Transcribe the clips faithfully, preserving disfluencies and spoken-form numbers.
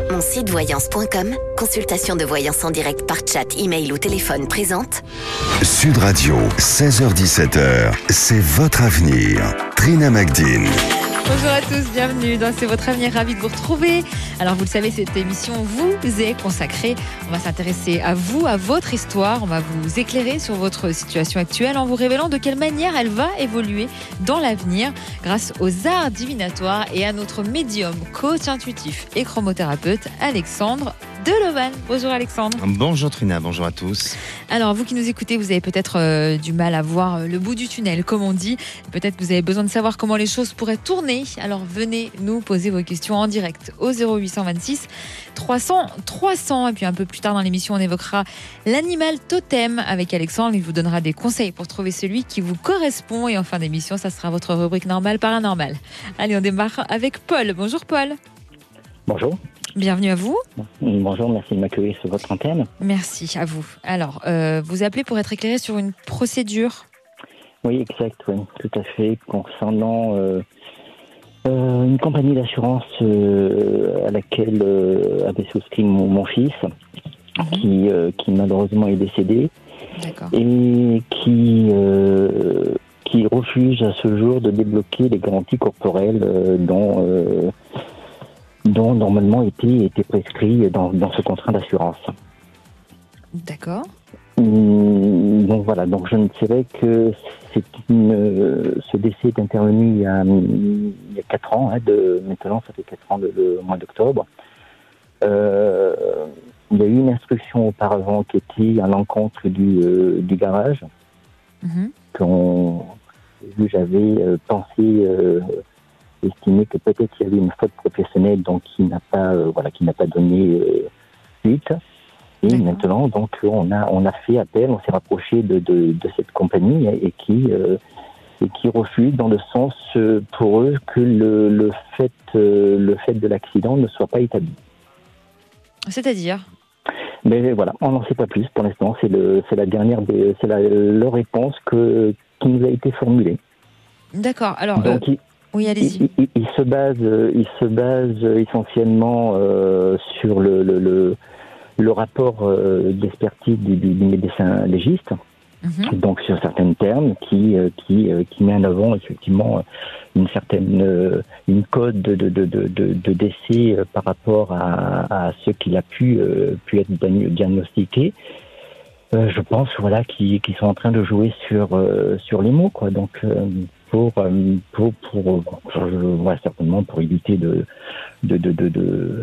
Mon site voyance point com, consultation de voyance en direct par chat, email ou téléphone présente. Sud Radio, seize heures dix-sept heures, c'est votre avenir. Trina Magdine. Bonjour à tous, bienvenue dans C'est votre avenir, ravi de vous retrouver. Alors vous le savez, cette émission vous est consacrée. On va s'intéresser à vous, à votre histoire. On va vous éclairer sur votre situation actuelle en vous révélant de quelle manière elle va évoluer dans l'avenir grâce aux arts divinatoires et à notre médium, coach intuitif et chromothérapeute Alexandre Delovan. Bonjour Alexandre. Bonjour Trina, bonjour à tous. Alors vous qui nous écoutez, vous avez peut-être euh, du mal à voir euh, le bout du tunnel, comme on dit. Peut-être que vous avez besoin de savoir comment les choses pourraient tourner. Alors venez nous poser vos questions en direct au zéro huit cent vingt-six trois cents trois cents. Et puis un peu plus tard dans l'émission, on évoquera l'animal totem avec Alexandre. Il vous donnera des conseils pour trouver celui qui vous correspond. Et en fin d'émission, ça sera votre rubrique normale paranormale. Allez, on démarre avec Paul. Bonjour Paul. Bonjour. Bienvenue à vous. Bonjour, merci de m'accueillir sur votre antenne. Merci à vous. Alors, euh, vous appelez pour être éclairé sur une procédure. Oui, exact, oui, tout à fait. Concernant euh, euh, une compagnie d'assurance euh, à laquelle euh, avait souscrit mon, mon fils, mmh. qui, euh, qui malheureusement est décédé. D'accord. Et qui, euh, qui refuse à ce jour de débloquer les garanties corporelles euh, dont... Euh, dont normalement était, était prescrit dans, dans ce contrat d'assurance. D'accord. Hum, donc voilà, donc je ne dirais que c'est une, ce décès est intervenu il y a, il y a quatre ans, hein, de, maintenant ça fait quatre ans le, le mois d'octobre. Euh, il y a eu une instruction auparavant qui était à l'encontre du, euh, du garage, mm-hmm. qu'on, j'avais euh, pensé... Euh, estimé que peut-être il y avait une faute professionnelle, donc qui n'a pas, euh, voilà, qui n'a pas donné euh, suite. Et D'accord. maintenant, donc, on a, on a fait appel, on s'est rapproché de, de, de cette compagnie et qui, euh, et qui refuse, dans le sens euh, pour eux que le, le fait, euh, le fait de l'accident ne soit pas établi. C'est-à-dire ? Mais voilà, on n'en sait pas plus pour l'instant. C'est le, c'est la dernière, des, c'est la, leur réponse que qui nous a été formulée. D'accord. Alors. Donc, euh... il, Oui, allez-y. Il, il, il se base, il se base essentiellement euh, sur le, le, le, le rapport euh, d'expertise du, du, du médecin légiste, mm-hmm. donc sur certains termes qui, euh, qui, euh, qui met en avant effectivement une certaine euh, une code de, de, de, de, de décès euh, par rapport à, à ce qu'il a pu, euh, pu être diagnostiqué. Euh, je pense voilà qui qui sont en train de jouer sur euh, sur les mots quoi donc euh, pour pour pour je vois certainement pour éviter de de de de de,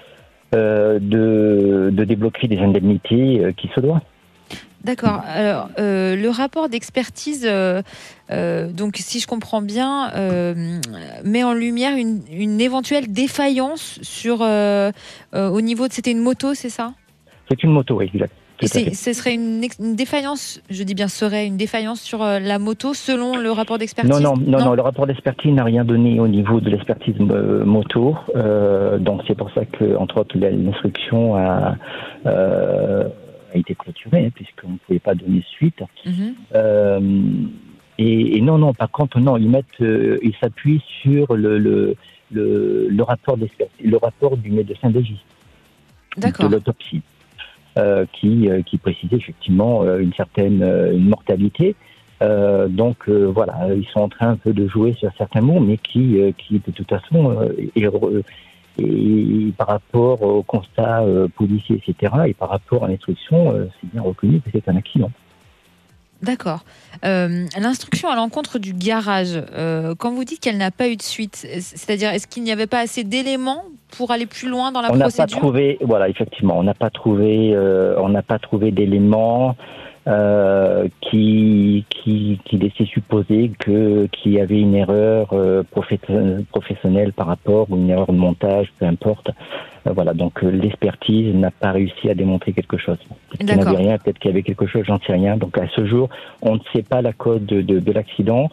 euh, de, de débloquer des indemnités euh, qui se doivent. D'accord. Alors euh, le rapport d'expertise euh, euh, donc si je comprends bien euh, met en lumière une une éventuelle défaillance sur euh, euh, au niveau de c'était une moto, c'est ça ? C'est une moto, oui, exact. Et c'est, ce serait une, ex, une défaillance, je dis bien serait une défaillance sur euh, la moto selon le rapport d'expertise. Non, non, non, non, non, le rapport d'expertise n'a rien donné au niveau de l'expertise euh, moto. Euh, donc c'est pour ça que, entre autres, l'instruction a, euh, a été clôturée, hein, puisqu'on ne pouvait pas donner suite. Mm-hmm. Euh, et, et non, non, par contre, non, ils mettent, euh, ils s'appuient sur le, le, le, le rapport d'expertise, le rapport du médecin légiste. D'accord. De l'autopsie. Euh, qui, euh, qui précisait effectivement euh, une certaine euh, une mortalité. Euh, donc euh, voilà, ils sont en train un peu de jouer sur certains mots, mais qui, euh, qui de toute façon, euh, est, est, est, par rapport au constat euh, policier, et cetera, et par rapport à l'instruction, euh, c'est bien reconnu que c'est un accident. D'accord. Euh, l'instruction à l'encontre du garage, euh, quand vous dites qu'elle n'a pas eu de suite, c'est-à-dire est-ce qu'il n'y avait pas assez d'éléments pour aller plus loin dans la on procédure ? On n'a pas trouvé, voilà, effectivement, on n'a pas trouvé, euh, on n'a pas trouvé d'éléments euh, qui qui qui laissait supposer que qu'il y avait une erreur euh, professionnelle par rapport ou une erreur de montage, peu importe. Euh, voilà, donc euh, l'expertise n'a pas réussi à démontrer quelque chose. Peut-être qu'il n'y avait rien, peut-être qu'il y avait quelque chose, j'en sais rien. Donc à ce jour, on ne sait pas la cause de, de, de l'accident,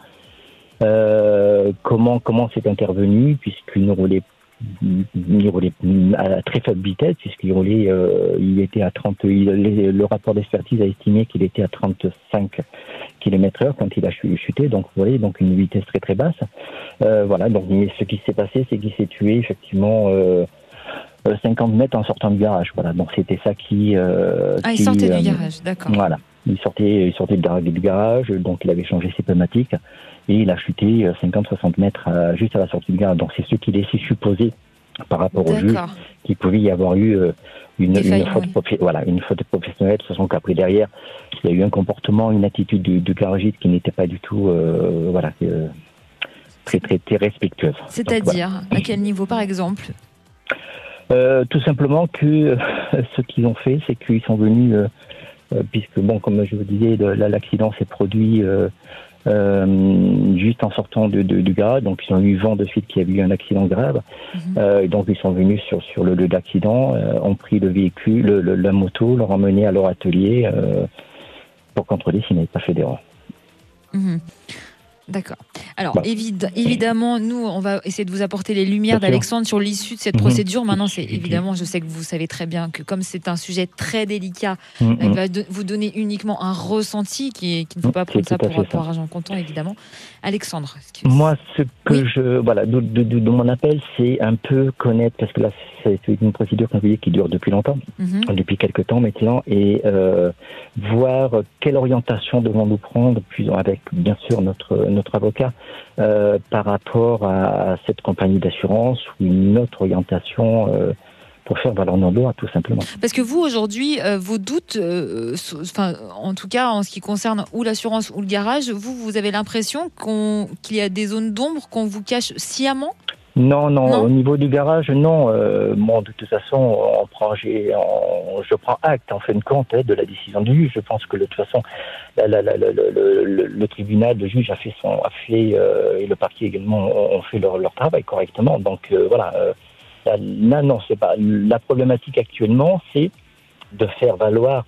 euh, comment comment c'est intervenu, puisqu'il roulait il roulait à très faible vitesse, puisqu'il roulait, euh, il était à trente, il, le rapport d'expertise a estimé qu'il était à trente-cinq kilomètres heure quand il a chuté, donc vous voyez, donc une vitesse très très basse. Euh, voilà, donc ce qui s'est passé, c'est qu'il s'est tué effectivement euh, euh, cinquante mètres en sortant du garage. Voilà, donc c'était ça qui. Euh, ah, qui, il sortait euh, du garage, d'accord. Voilà, il sortait, il sortait du garage, donc il avait changé ses pneumatiques et il a chuté cinquante à soixante mètres à, juste à la sortie du garage. Donc c'est ce qui laissait supposer par rapport au juge qu'il pouvait y avoir eu euh, une, une, faute oui. profi- voilà, une faute professionnelle, de façon qu'après derrière, il y a eu un comportement, une attitude du, du garagiste qui n'était pas du tout euh, voilà, euh, très, très, très respectueuse. C'est-à-dire, donc, voilà. À quel niveau par exemple? euh, Tout simplement que euh, ce qu'ils ont fait, c'est qu'ils sont venus, euh, euh, puisque bon, comme je vous disais, le, l'accident s'est produit euh, Euh, juste en sortant de, de, du garage, donc ils ont eu vent de suite qu'il y avait eu un accident grave. Mmh. Euh, donc ils sont venus sur, sur le lieu d'accident, euh, ont pris le véhicule, le, le, la moto, l'ont emmené à leur atelier euh, pour contrôler s'ils n'avaient pas fait d'erreur. Mmh. D'accord. Alors, bah. évid- évidemment, nous, on va essayer de vous apporter les lumières bien d'Alexandre sûr. Sur l'issue de cette mmh. procédure. Maintenant, c'est évidemment, je sais que vous savez très bien que comme c'est un sujet très délicat, mmh. il va de- vous donner uniquement un ressenti qui, est, qui ne faut pas prendre ça pour, pour argent comptant, évidemment. Alexandre. Moi, ce que oui. je, voilà, de, de, de, de mon appel, c'est un peu connaître, parce que là, c'est une procédure qui dure depuis longtemps, mmh. depuis quelques temps maintenant, et euh, voir quelle orientation devons-nous prendre, puis avec bien sûr notre notre avocat, euh, par rapport à cette compagnie d'assurance ou une autre orientation euh, pour faire valoir nos droits, tout simplement. Parce que vous, aujourd'hui, euh, vos doutes, euh, enfin, en tout cas, en ce qui concerne ou l'assurance ou le garage, vous, vous avez l'impression qu'on, qu'il y a des zones d'ombre qu'on vous cache sciemment ? Non, non, non, au niveau du garage, non. Euh, bon, de toute façon, on prend, j'ai, on, je prends acte, en fin de compte, hein, de la décision du juge. Je pense que de toute façon, la, la, la, la, le, le, le tribunal, le juge a fait son, a fait, euh, et le parquet également ont fait leur, leur travail correctement. Donc euh, voilà. Euh, là, non, c'est pas la problématique actuellement, c'est de faire valoir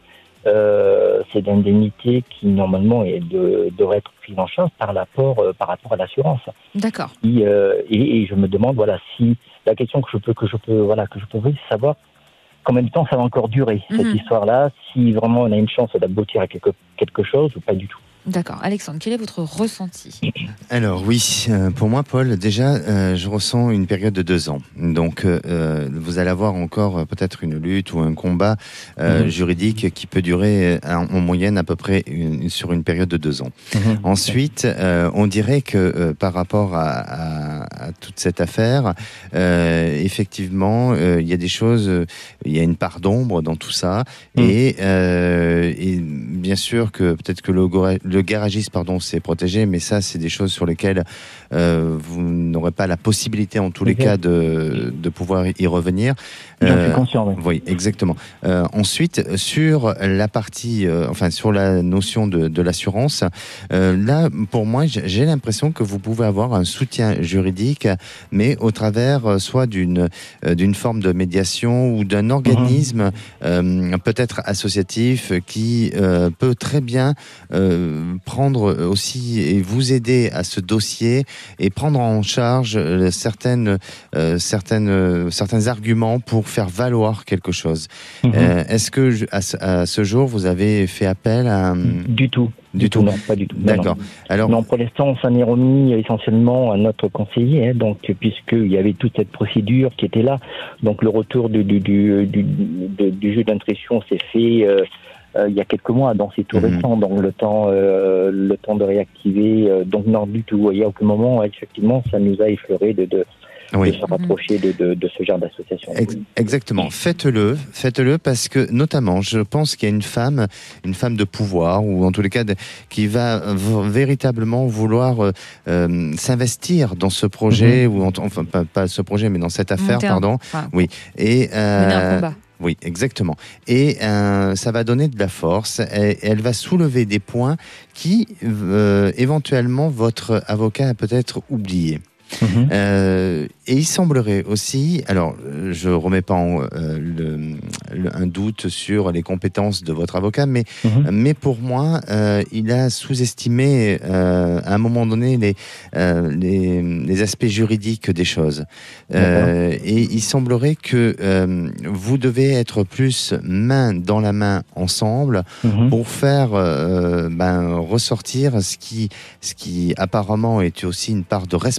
euh, cette indemnité qui normalement est de, devrait être prise en charge par rapport euh, par rapport à l'assurance. D'accord. Et, euh, et, et je me demande voilà si la question que je peux que je peux voilà que je peux poser, c'est savoir combien de temps ça va encore durer mm-hmm. cette histoire-là, si vraiment on a une chance d'aboutir à quelque quelque chose ou pas du tout. D'accord. Alexandre, quel est votre ressenti ? Alors oui, euh, pour moi, Paul, déjà, euh, je ressens une période de deux ans. Donc, euh, vous allez avoir encore euh, peut-être une lutte ou un combat euh, mmh. juridique qui peut durer en, en moyenne à peu près une, sur une période de deux ans. Mmh. Ensuite, euh, on dirait que euh, par rapport à, à, à toute cette affaire, euh, effectivement, euh, il y a des choses, euh, il y a une part d'ombre dans tout ça, mmh. et, euh, et bien sûr que peut-être que le Le garagiste, pardon, c'est protégé, mais ça, c'est des choses sur lesquelles euh, vous n'aurez pas la possibilité, en tous les okay. cas, de, de pouvoir y revenir. J'en euh, suis conscient, oui. Oui, exactement. Euh, ensuite, sur la partie, euh, enfin, sur la notion de, de l'assurance, euh, là, pour moi, j'ai l'impression que vous pouvez avoir un soutien juridique, mais au travers euh, soit d'une, euh, d'une forme de médiation ou d'un organisme, mmh. euh, peut-être associatif, qui euh, peut très bien euh, prendre aussi et vous aider à ce dossier et prendre en charge euh, certaines, euh, certaines, euh, certains arguments pour faire valoir quelque chose. Mmh. Euh, est-ce que je, à, à ce jour vous avez fait appel à un... Du tout. Du, du tout. tout, non, pas du tout. D'accord. Non. Alors, non, pour l'instant, on s'en est remis essentiellement à notre conseiller, hein, donc puisqu'il y avait toute cette procédure qui était là, donc le retour du du du du, du, du jeu d'intuition s'est fait. Euh, Euh, il y a quelques mois, donc c'est tout mmh. récent, donc le temps, euh, le temps de réactiver, euh, donc non du tout. Il y a aucun moment, effectivement, ça nous a effleuré de, de, oui. de se rapprocher de, de, de ce genre d'association. Ex- exactement. Faites-le, faites-le parce que notamment, je pense qu'il y a une femme, une femme de pouvoir ou en tous les cas de, qui va v- véritablement vouloir euh, euh, s'investir dans ce projet mmh. ou en, enfin pas, pas ce projet, mais dans cette affaire, Monter pardon. Enfin, oui. Et euh, mener un combat. Oui, exactement. Et euh, ça va donner de la force. Et elle va soulever des points qui, euh, éventuellement, votre avocat a peut-être oublié. Mmh. Euh, et il semblerait aussi, alors je remets pas en, euh, le, le, un doute sur les compétences de votre avocat, mais, mmh. mais pour moi, euh, il a sous-estimé euh, à un moment donné les, euh, les, les aspects juridiques des choses. Euh, et il semblerait que euh, vous devez être plus main dans la main ensemble mmh. pour faire euh, ben, ressortir ce qui, ce qui apparemment est aussi une part de responsabilité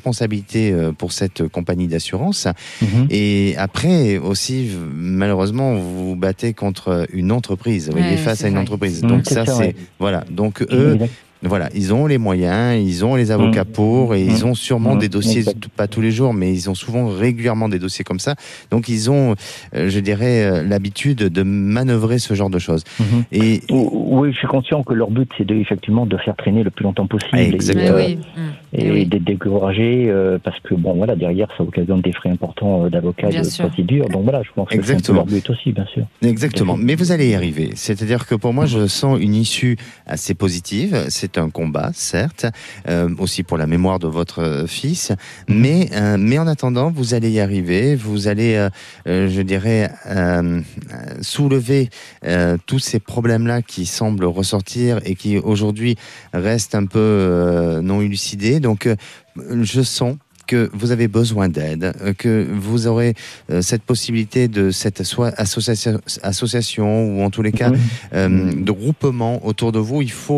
exclusivité euh, pour cette compagnie d'assurance. Mmh. Et après, aussi, malheureusement, vous vous battez contre une entreprise. Vous Ouais, voyez, face c'est à une vrai. entreprise. Mmh, Donc c'est ça, ça, c'est... ouais. Voilà. Donc eux... Exact. Voilà, ils ont les moyens, ils ont les avocats Mmh. pour, et ils ont sûrement Mmh. des dossiers, Exact. pas tous les jours, mais ils ont souvent régulièrement des dossiers comme ça. Donc ils ont, euh, je dirais, euh, l'habitude de manœuvrer ce genre de choses. Mmh. Et Oui, je suis conscient que leur but, c'est de, effectivement de faire traîner le plus longtemps possible. Exactement. Et, euh, oui. Mmh. et oui. d'être découragé euh, parce que bon voilà derrière ça occasionne des frais importants euh, d'avocats et Bien de sûr. procédures, donc voilà je pense que c'est un peu Exactement. leur but aussi bien sûr. Exactement, mais vous allez y arriver. C'est-à-dire que pour moi, je sens une issue assez positive. C'est un combat, certes, euh, aussi pour la mémoire de votre fils, mais euh, mais en attendant, vous allez y arriver. Vous allez, euh, euh, je dirais, euh, soulever euh, tous ces problèmes-là qui semblent ressortir et qui aujourd'hui restent un peu euh, non élucidés. Donc, euh, je sens que vous avez besoin d'aide, que vous aurez euh, cette possibilité de cette soit association, association ou en tous les cas Mmh. euh, de groupement autour de vous. Il faut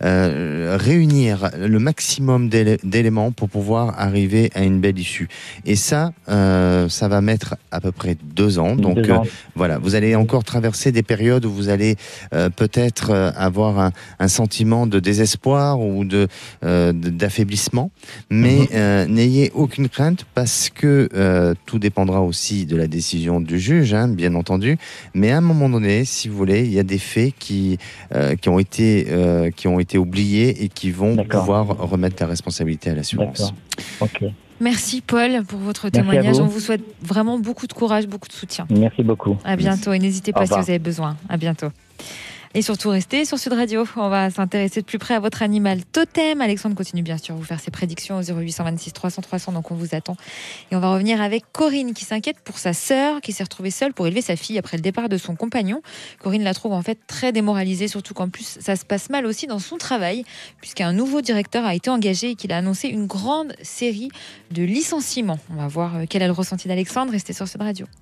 euh, réunir le maximum d'élé- d'éléments pour pouvoir arriver à une belle issue. Et ça, euh, ça va mettre à peu près deux ans. Donc Deux euh, ans. voilà, vous allez encore traverser des périodes où vous allez euh, peut-être euh, avoir un, un sentiment de désespoir ou de, euh, de- d'affaiblissement, mais euh, n'ayez aucune crainte parce que euh, tout dépendra aussi de la décision du juge, hein, bien entendu. Mais à un moment donné, si vous voulez, il y a des faits qui euh, qui ont été euh, qui ont été oubliés et qui vont D'accord. pouvoir remettre la responsabilité à l'assurance. D'accord. Ok. Merci Paul pour votre Merci à témoignage. vous. On vous souhaite vraiment beaucoup de courage, beaucoup de soutien. Merci beaucoup. À bientôt et n'hésitez Au pas si revoir. vous avez besoin. À bientôt. Et surtout, restez sur Sud Radio. On va s'intéresser de plus près à votre animal totem. Alexandre continue bien sûr à vous faire ses prédictions au zéro huit cent vingt-six trois cents trois cents. Donc on vous attend. Et on va revenir avec Corinne qui s'inquiète pour sa sœur qui s'est retrouvée seule pour élever sa fille après le départ de son compagnon. Corinne la trouve en fait très démoralisée, surtout qu'en plus ça se passe mal aussi dans son travail puisqu'un nouveau directeur a été engagé et qu'il a annoncé une grande série de licenciements. On va voir quel est le ressenti d'Alexandre. Restez sur Sud Radio.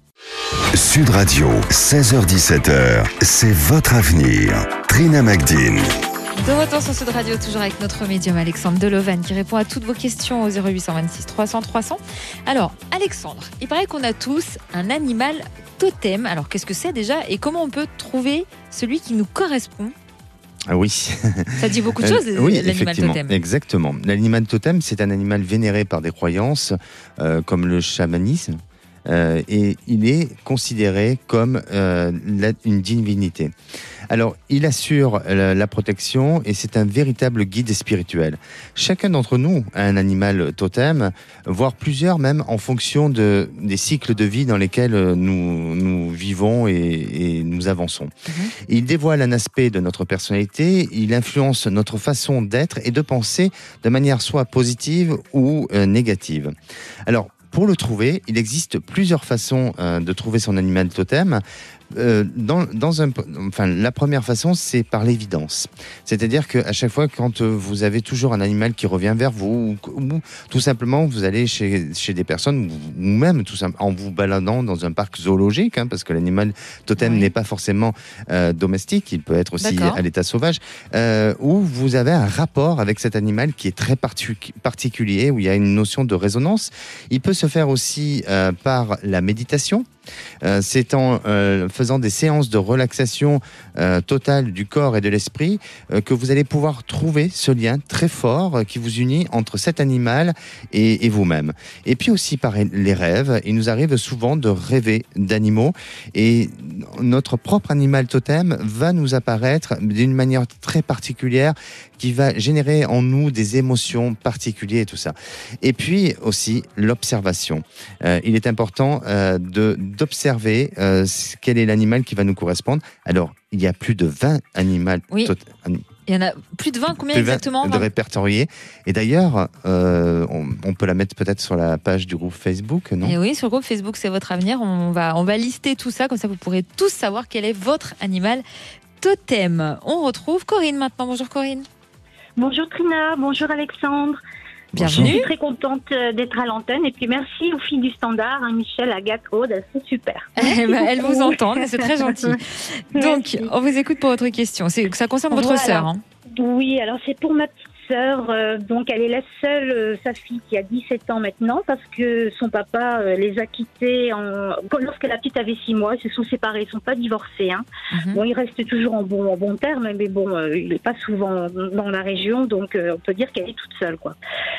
Sud Radio, seize heures dix-sept heures, c'est votre avenir. Trina Magdine. De retour sur Sud Radio, toujours avec notre médium Alexandre Delovan qui répond à toutes vos questions au zéro huit cent vingt-six trois cents trois cents. Alors, Alexandre, il paraît qu'on a tous un animal totem. Alors, qu'est-ce que c'est déjà et comment on peut trouver celui qui nous correspond? Ah oui. Ça dit beaucoup de choses, Euh, oui, l'animal effectivement, totem. exactement. L'animal totem, c'est un animal vénéré par des croyances euh, comme le chamanisme. Euh, et il est considéré comme euh, la, une divinité. Alors, il assure la, la protection et c'est un véritable guide spirituel. Chacun d'entre nous a un animal totem, voire plusieurs même en fonction de, des cycles de vie dans lesquels nous, nous vivons et, et nous avançons. Mhm. Il dévoile un aspect de notre personnalité, il influence notre façon d'être et de penser de manière soit positive ou euh, négative. Alors, pour le trouver, il existe plusieurs façons euh, de trouver son animal totem. Euh, dans, dans un, enfin, la première façon, c'est par l'évidence. C'est-à-dire qu'à chaque fois, quand vous avez toujours un animal qui revient vers vous, ou, ou tout simplement, vous allez chez, chez des personnes, ou, ou même tout simplement en vous baladant dans un parc zoologique, hein, parce que l'animal totem Oui. n'est pas forcément euh, domestique, il peut être aussi D'accord. à l'état sauvage, euh, où vous avez un rapport avec cet animal qui est très partic- particulier, où il y a une notion de résonance. Il peut se faire aussi euh, par la méditation. Euh, c'est en euh, faisant des séances de relaxation euh, totale du corps et de l'esprit euh, que vous allez pouvoir trouver ce lien très fort euh, qui vous unit entre cet animal et, et vous-même. Et puis aussi par les rêves. Il nous arrive souvent de rêver d'animaux et notre propre animal totem va nous apparaître d'une manière très particulière qui va générer en nous des émotions particulières et tout ça. Et puis aussi l'observation. Euh, il est important euh, de, d'observer euh, quel est l'animal qui va nous correspondre. Alors, il y a plus de vingt animaux Oui. tot- Il y en a plus de vingt, combien plus de vingt exactement? de répertoriés. Et d'ailleurs, euh, on, on peut la mettre peut-être sur la page du groupe Facebook, non? Et oui, sur le groupe Facebook, c'est votre avenir. On va, on va lister tout ça, comme ça vous pourrez tous savoir quel est votre animal totem. On retrouve Corinne maintenant. Bonjour Corinne. Bonjour Trina, bonjour Alexandre. Je Bienvenue. suis très contente d'être à l'antenne et puis merci aux filles du Standard, hein, Michel, Agathe, Aude, elles sont super. Eh ben, elles vous entendent, c'est très gentil. Donc, Merci. on vous écoute pour votre question. C'est, ça concerne votre Voilà. sœur. Hein. Oui, alors c'est pour ma petite sœur, euh, donc elle est la seule, euh, sa fille qui a dix-sept ans maintenant, parce que son papa euh, les a quittés en... lorsque la petite avait six mois, ils se sont séparés, ils ne sont pas divorcés. Hein. Mm-hmm. Bon, ils restent toujours en bon, en bon terme, mais bon, euh, il n'est pas souvent dans la région, donc euh, on peut dire qu'elle est toute seule, quoi.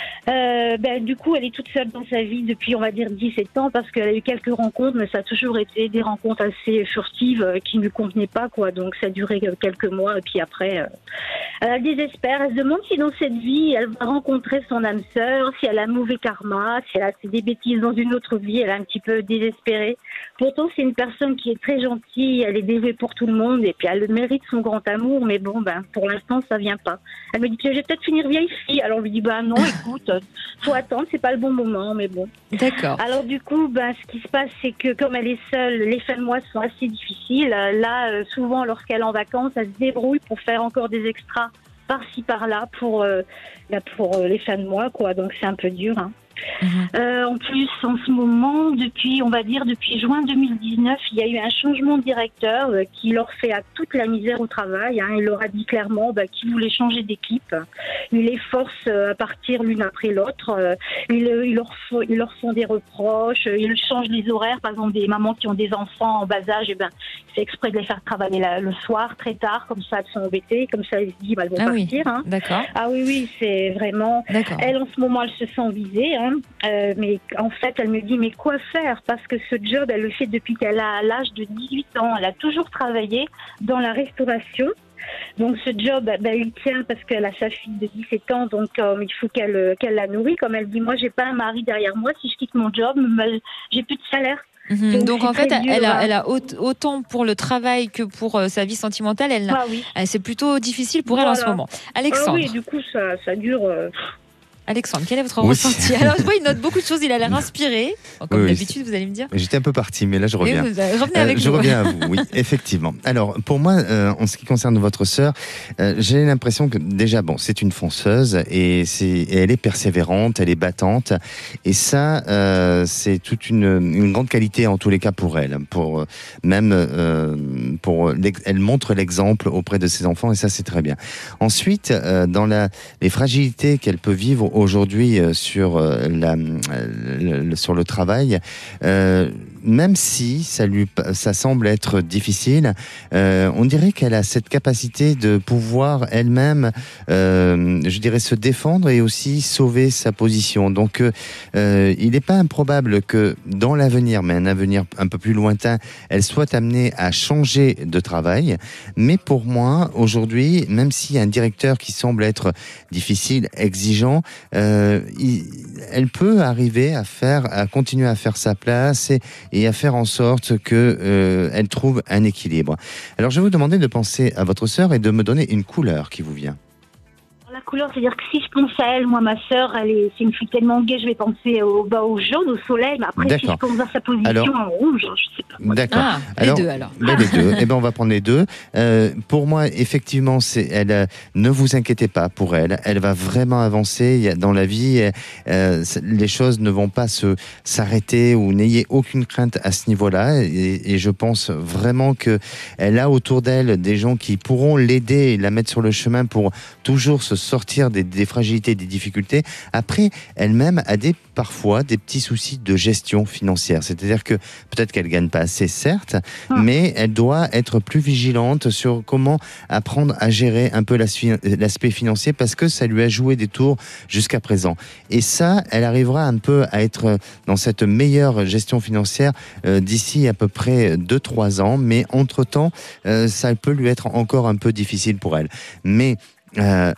Euh, ben, du coup, elle est toute seule dans sa vie depuis, on va dire, dix-sept ans, parce qu'elle a eu quelques rencontres, mais ça a toujours été des rencontres assez furtives euh, qui ne lui convenaient pas, quoi. Donc ça a duré quelques mois, et puis après, euh, elle désespère. Elle se demande si dans cette vie, elle va rencontrer son âme sœur, si elle a un mauvais karma, si elle a fait des bêtises dans une autre vie. Elle est un petit peu désespérée. Pourtant, c'est une personne qui est très gentille, elle est dévouée pour tout le monde, et puis elle mérite son grand amour, mais bon, ben, pour l'instant, ça vient pas. Elle me dit que je vais peut-être finir vieille fille. Alors on lui dit, bah non, écoute, faut attendre, c'est pas le bon moment, mais bon. D'accord. Alors du coup, ben, ce qui se passe, c'est que comme elle est seule, les fins de mois sont assez difficiles. Là, euh, souvent, lorsqu'elle est en vacances, elle se débrouille pour faire encore des extras par-ci, par-là, pour, euh, pour euh, les fins de mois, quoi. Donc c'est un peu dur, hein. Mmh. Euh, en plus, en ce moment, depuis, on va dire, depuis juin deux mille dix-neuf, il y a eu un changement de directeur euh, qui leur fait à toute la misère au travail. Hein. Il leur a dit clairement bah, qu'il voulait changer d'équipe. Il les force euh, à partir l'une après l'autre. Euh, il, il, leur faut, ils leur font des reproches. Euh, il change les horaires. Par exemple, des mamans qui ont des enfants en bas âge, eh ben, c'est exprès de les faire travailler la, le soir très tard, comme ça elles sont embêtées, comme ça elles se disent bah, elles vont ah partir. Oui. Hein. D'accord. Ah oui, oui, c'est vraiment. D'accord. Elle, en ce moment, elle se sent visée. Hein. Euh, mais en fait, elle me dit, mais quoi faire? Parce que ce job, elle le fait depuis qu'elle a l'âge de dix-huit ans. Elle a toujours travaillé dans la restauration. Donc ce job, ben, il tient parce qu'elle a sa fille de dix-sept ans, donc euh, il faut qu'elle, qu'elle la nourrit. Comme elle dit, moi, j'ai pas un mari derrière moi. Si je quitte mon job, j'ai plus de salaire. Mmh. Donc, donc en fait, dur, elle, a, elle a autant pour le travail que pour euh, sa vie sentimentale. Elle, ah, oui. elle, c'est plutôt difficile pour voilà. elle en ce moment. Alexandre. Euh, oui, du coup, ça, ça dure... Euh... Alexandre, quel est votre oui. ressenti? Alors, je vois, il note beaucoup de choses, il a l'air inspiré. Comme oui, d'habitude, vous allez me dire. J'étais un peu parti, mais là, je reviens. Vous, revenez avec euh, je nous. reviens à vous, oui, effectivement. Alors, pour moi, euh, en ce qui concerne votre sœur, euh, j'ai l'impression que, déjà, bon, c'est une fonceuse et, c'est, et elle est persévérante, elle est battante. Et ça, euh, c'est toute une, une grande qualité, en tous les cas, pour elle. Pour, même, euh, pour, elle montre l'exemple auprès de ses enfants et ça, c'est très bien. Ensuite, euh, dans la, les fragilités qu'elle peut vivre aujourd'hui euh, sur, euh, la, euh, le, sur le travail, euh, même si ça, lui, ça semble être difficile, euh, on dirait qu'elle a cette capacité de pouvoir elle-même, euh, je dirais, se défendre et aussi sauver sa position. Donc, euh, il n'est pas improbable que dans l'avenir, mais un avenir un peu plus lointain, elle soit amenée à changer de travail. Mais pour moi, aujourd'hui, même s'il y a un directeur qui semble être difficile, exigeant, euh, il, elle peut arriver à faire, à continuer à faire sa place et, et à faire en sorte que euh, elle trouve un équilibre. Alors, je vais vous demander de penser à votre sœur et de me donner une couleur qui vous vient. La couleur, c'est-à-dire que si je pense à elle, moi, ma sœur, elle est, c'est une fille tellement gaie, je vais penser au, bah, au jaune, au soleil, mais après, d'accord. Si je pense à sa position alors, en rouge, je sais pas. Moi. D'accord. Ah, alors, les deux, alors. Ben, les deux. Eh ben, on va prendre les deux. Euh, pour moi, effectivement, c'est, elle, euh, ne vous inquiétez pas pour elle. Elle va vraiment avancer dans la vie. Euh, les choses ne vont pas se, s'arrêter ou n'ayez aucune crainte à ce niveau-là. Et, et je pense vraiment que elle a autour d'elle des gens qui pourront l'aider et la mettre sur le chemin pour toujours se sortir des, des fragilités, des difficultés. Après, elle-même a des, parfois des petits soucis de gestion financière. C'est-à-dire que peut-être qu'elle gagne pas assez, certes, ah. mais elle doit être plus vigilante sur comment apprendre à gérer un peu l'aspect financier parce que ça lui a joué des tours jusqu'à présent. Et ça, elle arrivera un peu à être dans cette meilleure gestion financière euh, d'ici à peu près deux trois ans, mais entre-temps, euh, ça peut lui être encore un peu difficile pour elle. Mais euh,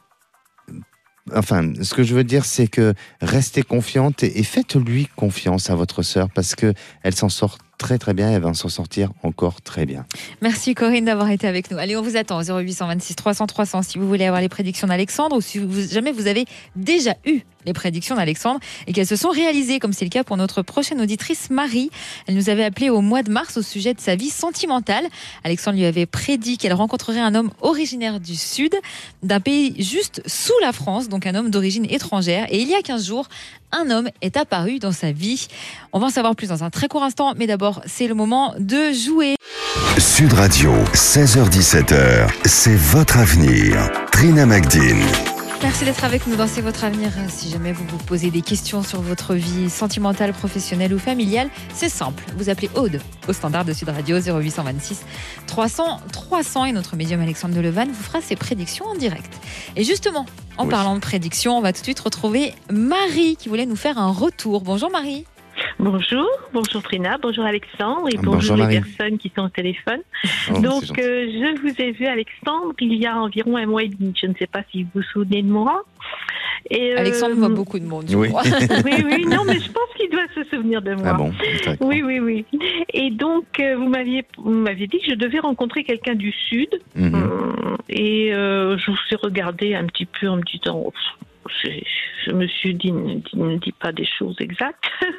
Enfin, ce que je veux dire, c'est que restez confiante et, et faites-lui confiance à votre sœur parce que elle s'en sort très très bien, elle va s'en sortir encore très bien. Merci Corinne d'avoir été avec nous. Allez, on vous attend au zéro huit deux six trois cents trois cents si vous voulez avoir les prédictions d'Alexandre ou si vous, jamais vous avez déjà eu les prédictions d'Alexandre et qu'elles se sont réalisées, comme c'est le cas pour notre prochaine auditrice Marie. Elle nous avait appelé au mois de mars au sujet de sa vie sentimentale. Alexandre lui avait prédit qu'elle rencontrerait un homme originaire du Sud, d'un pays juste sous la France, donc un homme d'origine étrangère. Et il y a quinze jours, un homme est apparu dans sa vie. On va en savoir plus dans un très court instant, mais d'abord, c'est le moment de jouer. Sud Radio, seize heures dix-sept heures, c'est votre avenir. Trina Magdine. Merci d'être avec nous dans C'est votre avenir. Si jamais vous vous posez des questions sur votre vie sentimentale, professionnelle ou familiale, c'est simple. Vous appelez Aude au standard de Sud Radio zéro huit cent vingt-six trois cents trois cents et notre médium Alexandre Delevanne vous fera ses prédictions en direct. Et justement, en oui. parlant de prédictions, on va tout de suite retrouver Marie qui voulait nous faire un retour. Bonjour Marie. Bonjour, bonjour Trina, bonjour Alexandre et bonjour, bonjour les Marie. personnes qui sont au téléphone. Oh, Donc euh, je vous ai vu Alexandre il y a environ un mois et demi, je ne sais pas si vous vous souvenez de moi. Et, euh, Alexandre voit beaucoup de monde, je oui. crois. Oui, oui, non, mais je pense qu'il doit se souvenir de moi. Ah bon, oui, oui, oui. Et donc, euh, vous m'aviez, vous m'aviez dit que je devais rencontrer quelqu'un du Sud. Mm-hmm. euh, et euh, je vous ai regardé un petit peu en me disant... Oh, je, je me suis dit, ne, ne dis pas des choses exactes.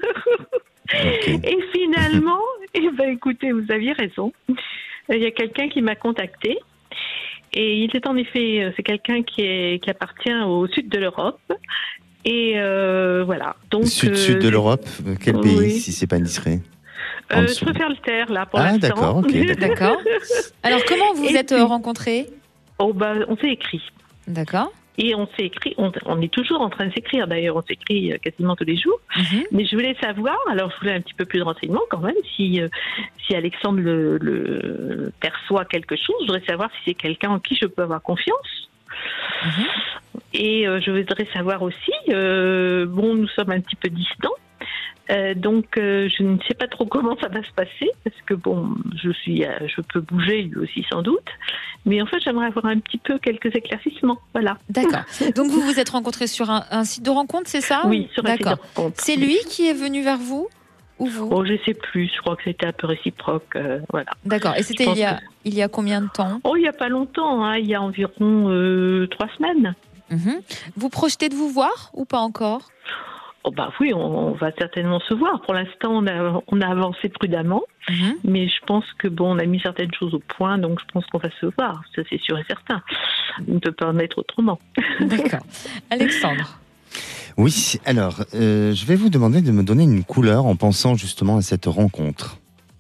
Okay. Et finalement, eh ben, écoutez, vous aviez raison. Il y a quelqu'un qui m'a contacté. Et il est en effet, c'est quelqu'un qui, est, qui appartient au sud de l'Europe. Et euh, voilà. Donc, sud, euh, sud de l'Europe, quel pays, oui. si c'est pas indiscret? euh, Je préfère le taire, là, pour ah, l'instant. D'accord, ok. D'accord. Alors, comment vous vous êtes puis, rencontrés? Oh, bah, on s'est écrit. D'accord. Et on s'est écrit, on, on est toujours en train de s'écrire d'ailleurs, on s'écrit quasiment tous les jours. Mm-hmm. Mais je voulais savoir, alors je voulais un petit peu plus de renseignements quand même, si, euh, si Alexandre le, le perçoit quelque chose, je voudrais savoir si c'est quelqu'un en qui je peux avoir confiance. Mm-hmm. Et euh, je voudrais savoir aussi, euh, bon, nous sommes un petit peu distants. Euh, donc euh, je ne sais pas trop comment ça va se passer parce que bon je suis euh, je peux bouger lui aussi sans doute, mais en fait j'aimerais avoir un petit peu quelques éclaircissements, voilà. D'accord. Donc vous vous êtes rencontrés sur un, un site de rencontre, c'est ça? Oui, sur un D'accord. site de rencontre. C'est lui qui est venu vers vous ou vous? Oh, je sais plus, je crois que c'était un peu réciproque, euh, voilà. D'accord. Et c'était il y a que... il y a combien de temps? Oh, il y a pas longtemps, hein, il y a environ euh, trois semaines. Mmh. Vous projetez de vous voir ou pas encore? Oh bah oui, on, on va certainement se voir. Pour l'instant, on a, on a avancé prudemment, mmh. mais je pense que bon, on a mis certaines choses au point, donc je pense qu'on va se voir. Ça, c'est sûr et certain. On ne peut pas en être autrement. D'accord. Alexandre. Oui, alors, euh, je vais vous demander de me donner une couleur en pensant justement à cette rencontre.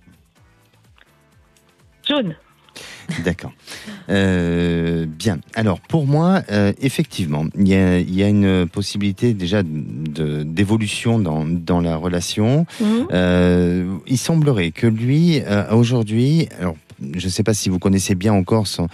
Jaune. D'accord. Euh, bien. Alors, pour moi, euh, effectivement, il y a, y a une possibilité déjà de, d'évolution dans, dans la relation. Mmh. Euh, il semblerait que lui, euh, aujourd'hui, alors, je ne sais pas si vous connaissez bien encore son,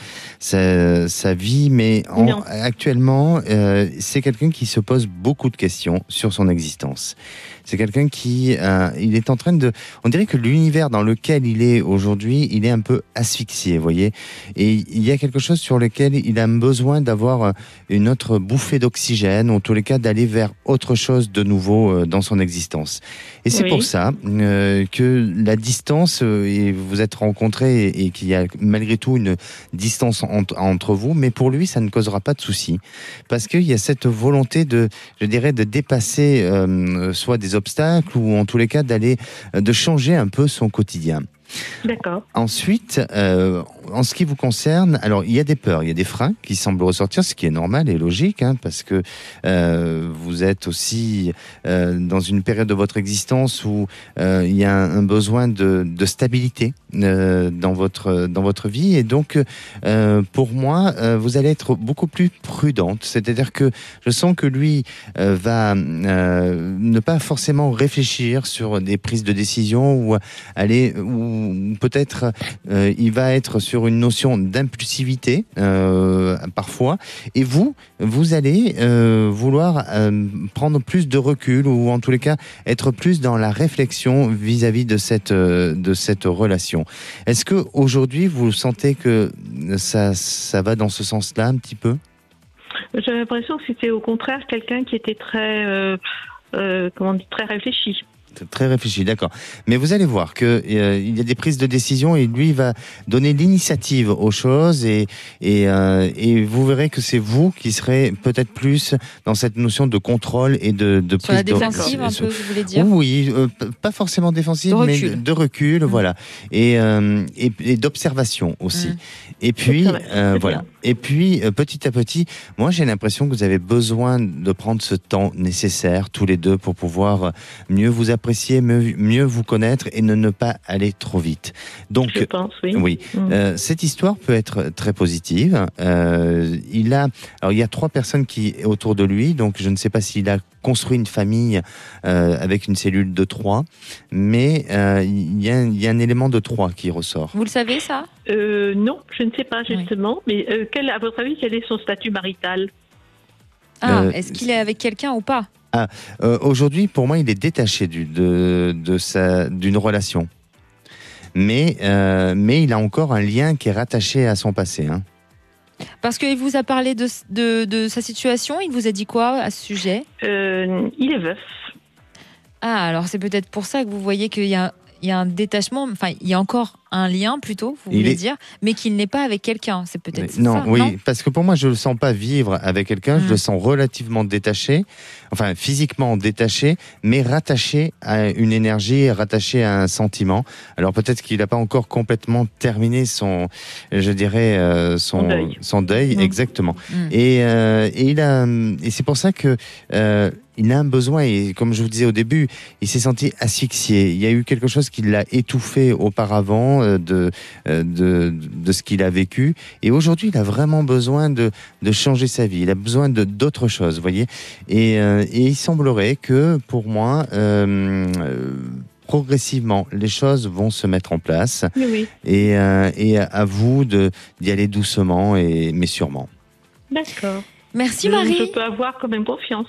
sa, sa vie, mais en, actuellement, euh, c'est quelqu'un qui se pose beaucoup de questions sur son existence. C'est quelqu'un qui, euh, il est en train de, on dirait que l'univers dans lequel il est aujourd'hui, il est un peu asphyxié, vous voyez. Et il y a quelque chose sur lequel il a besoin d'avoir une autre bouffée d'oxygène, ou en tous les cas d'aller vers autre chose de nouveau euh, dans son existence. Et c'est oui. pour ça euh, que la distance, euh, et vous êtes rencontrés et, et qu'il y a malgré tout une distance entre, entre vous, mais pour lui, ça ne causera pas de soucis, parce qu'il y a cette volonté de, je dirais, de dépasser euh, soit des obstacles ou en tous les cas d'aller, de changer un peu son quotidien. D'accord. Ensuite, euh, en ce qui vous concerne, alors il y a des peurs, il y a des freins qui semblent ressortir, ce qui est normal et logique, hein, parce que euh, vous êtes aussi euh, dans une période de votre existence où euh, il y a un, un besoin de, de stabilité euh, dans votre dans votre vie, et donc euh, pour moi, euh, vous allez être beaucoup plus prudente. C'est-à-dire que je sens que lui euh, va euh, ne pas forcément réfléchir sur des prises de décision ou aller ou ou peut-être euh, il va être sur une notion d'impulsivité euh, parfois, et vous, vous allez euh, vouloir euh, prendre plus de recul, ou en tous les cas être plus dans la réflexion vis-à-vis de cette, euh, de cette relation. Est-ce que aujourd'hui vous sentez que ça, ça va dans ce sens-là un petit peu? J'ai l'impression que c'était au contraire quelqu'un qui était très, euh, euh, comment dire, très réfléchi. Très réfléchi, d'accord. Mais vous allez voir que euh, il y a des prises de décision, et lui va donner l'initiative aux choses, et et, euh, et vous verrez que c'est vous qui serez peut-être plus dans cette notion de contrôle et de, de sur prise la défensive de... un peu, vous voulez dire? Oui, euh, pas forcément défensive, de mais de, de recul, mmh. voilà, et, euh, et et d'observation aussi. Mmh. Et puis euh, voilà. Et puis euh, petit à petit, moi j'ai l'impression que vous avez besoin de prendre ce temps nécessaire tous les deux pour pouvoir mieux vous apprendre. apprécier, mieux, mieux vous connaître et ne, ne pas aller trop vite. Donc, je pense, oui. oui mmh. euh, cette histoire peut être très positive. Euh, il a, alors il y a trois personnes qui autour de lui, donc je ne sais pas s'il a construit une famille euh, avec une cellule de trois, mais euh, il, y a, il y a un élément de trois qui ressort. Vous le savez, ça euh, Non, je ne sais pas justement, oui. mais euh, quel, à votre avis, quel est son statut marital? Ah, euh, est-ce qu'il est avec quelqu'un ou pas? Ah, euh, aujourd'hui, pour moi, il est détaché du, de, de sa, d'une relation. Mais, euh, mais il a encore un lien qui est rattaché à son passé. Hein. Parce qu'il vous a parlé de, de, de sa situation, il vous a dit quoi à ce sujet? euh, Il est veuf. Ah, alors c'est peut-être pour ça que vous voyez qu'il y a, il y a un détachement, enfin, il y a encore un lien plutôt, vous il voulez est... dire, mais qu'il n'est pas avec quelqu'un. C'est peut-être non, ça, oui, non parce que pour moi, je le sens pas vivre avec quelqu'un. Mmh. Je le sens relativement détaché, enfin physiquement détaché, mais rattaché à une énergie, rattaché à un sentiment. Alors peut-être qu'il n'a pas encore complètement terminé son, je dirais, euh, son, son deuil, son deuil mmh. exactement. Mmh. Et, euh, et il a, et c'est pour ça que. Euh, il a un besoin, et comme je vous disais au début, il s'est senti asphyxié. Il y a eu quelque chose qui l'a étouffé auparavant de, de, de ce qu'il a vécu. Et aujourd'hui, il a vraiment besoin de, de changer sa vie. Il a besoin de, d'autres choses, vous voyez. Et, euh, et il semblerait que, pour moi, euh, euh, progressivement, les choses vont se mettre en place. Oui, oui. Et, euh, et à vous de, d'y aller doucement, et, mais sûrement. D'accord. Merci Marie. Je peux avoir quand même confiance.